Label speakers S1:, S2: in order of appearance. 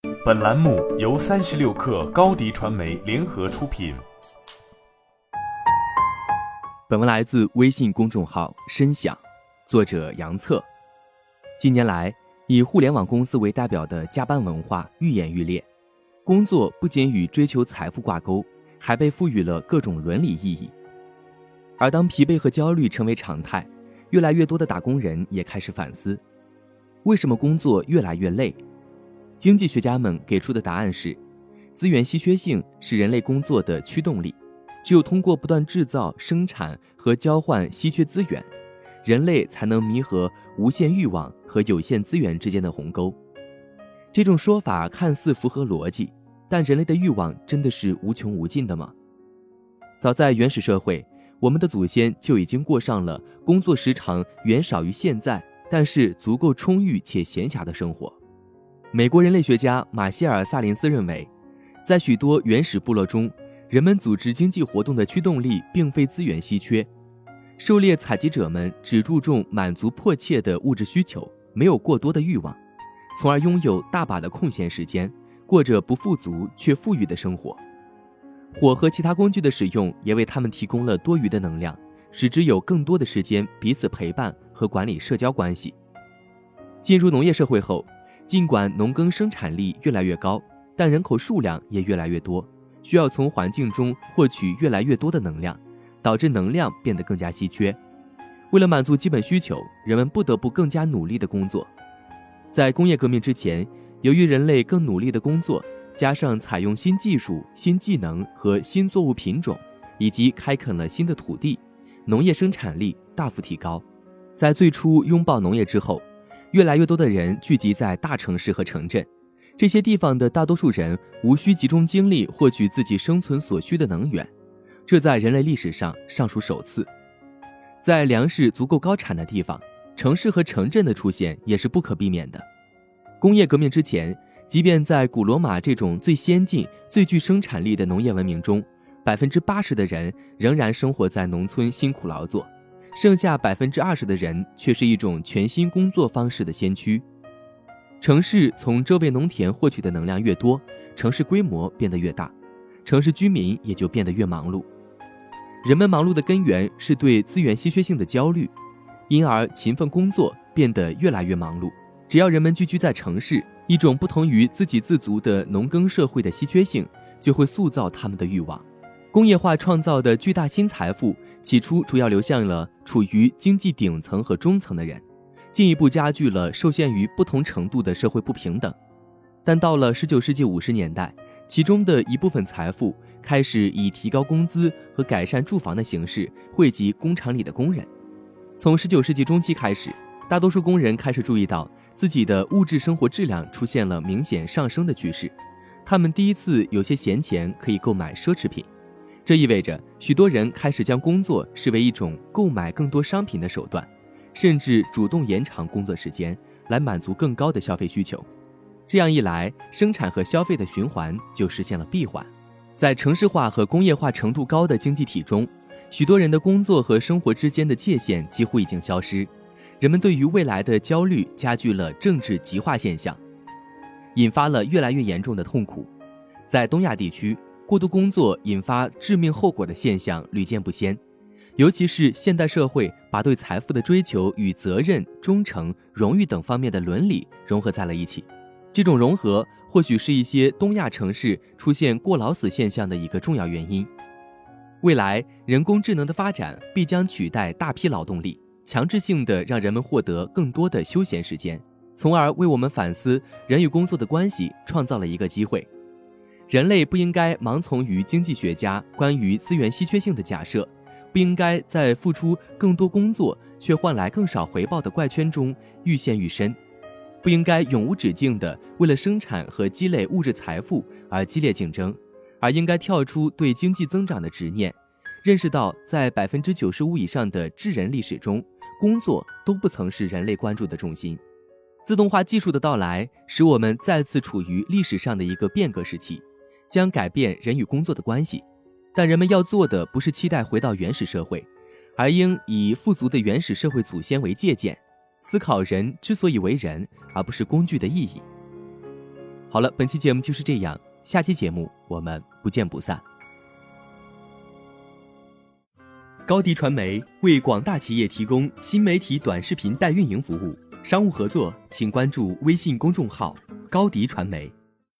S1: 本栏目由36氪高迪传媒联合出品。
S2: 本文来自微信公众号深享，作者杨策。近年来，以互联网公司为代表的加班文化愈演愈烈，工作不仅与追求财富挂钩，还被赋予了各种伦理意义。而当疲惫和焦虑成为常态，越来越多的打工人也开始反思，为什么工作越来越累？经济学家们给出的答案是，资源稀缺性是人类工作的驱动力，只有通过不断制造、生产和交换稀缺资源，人类才能弥合无限欲望和有限资源之间的鸿沟。这种说法看似符合逻辑，但人类的欲望真的是无穷无尽的吗？早在原始社会，我们的祖先就已经过上了工作时长远少于现在，但是足够充裕且闲暇的生活。美国人类学家马歇尔·萨林斯认为，在许多原始部落中，人们组织经济活动的驱动力并非资源稀缺，狩猎采集者们只注重满足迫切的物质需求，没有过多的欲望，从而拥有大把的空闲时间，过着不富足却富裕的生活。火和其他工具的使用也为他们提供了多余的能量，使之有更多的时间彼此陪伴和管理社交关系。进入农业社会后，尽管农耕生产力越来越高，但人口数量也越来越多，需要从环境中获取越来越多的能量，导致能量变得更加稀缺。为了满足基本需求，人们不得不更加努力地工作。在工业革命之前，由于人类更努力的工作，加上采用新技术、新技能和新作物品种，以及开垦了新的土地，农业生产力大幅提高。在最初拥抱农业之后，越来越多的人聚集在大城市和城镇，这些地方的大多数人无需集中精力获取自己生存所需的能源，这在人类历史上尚属首次。在粮食足够高产的地方，城市和城镇的出现也是不可避免的。工业革命之前，即便在古罗马这种最先进、最具生产力的农业文明中，80%的人仍然生活在农村辛苦劳作，剩下20%的人却是一种全新工作方式的先驱。城市从周围农田获取的能量越多，城市规模变得越大，城市居民也就变得越忙碌。人们忙碌的根源是对资源稀缺性的焦虑，因而勤奋工作变得越来越忙碌。只要人们聚居在城市，一种不同于自给自足的农耕社会的稀缺性就会塑造他们的欲望。工业化创造的巨大新财富起初主要流向了处于经济顶层和中层的人，进一步加剧了受限于不同程度的社会不平等。但到了19世纪50年代，其中的一部分财富开始以提高工资和改善住房的形式惠及工厂里的工人。从19世纪中期开始，大多数工人开始注意到自己的物质生活质量出现了明显上升的趋势，他们第一次有些闲钱可以购买奢侈品。这意味着许多人开始将工作视为一种购买更多商品的手段，甚至主动延长工作时间来满足更高的消费需求。这样一来，生产和消费的循环就实现了闭环。在城市化和工业化程度高的经济体中，许多人的工作和生活之间的界限几乎已经消失，人们对于未来的焦虑加剧了政治极化现象，引发了越来越严重的痛苦。在东亚地区，过度工作引发致命后果的现象屡见不鲜，尤其是现代社会把对财富的追求与责任、忠诚、荣誉等方面的伦理融合在了一起。这种融合或许是一些东亚城市出现过劳死现象的一个重要原因。未来，人工智能的发展必将取代大批劳动力，强制性地让人们获得更多的休闲时间，从而为我们反思人与工作的关系创造了一个机会。人类不应该盲从于经济学家关于资源稀缺性的假设，不应该在付出更多工作却换来更少回报的怪圈中愈陷愈深，不应该永无止境地为了生产和积累物质财富而激烈竞争，而应该跳出对经济增长的执念，认识到在95%以上的智人历史中，工作都不曾是人类关注的重心。自动化技术的到来使我们再次处于历史上的一个变革时期，将改变人与工作的关系。但人们要做的不是期待回到原始社会，而应以富足的原始社会祖先为借鉴，思考人之所以为人，而不是工具的意义。 好了，本期节目就是这样，下期节目我们不见不散。高迪传媒为广大企业提供新媒体短视频代运营服务，商务合作请关注微信公众号高迪传媒。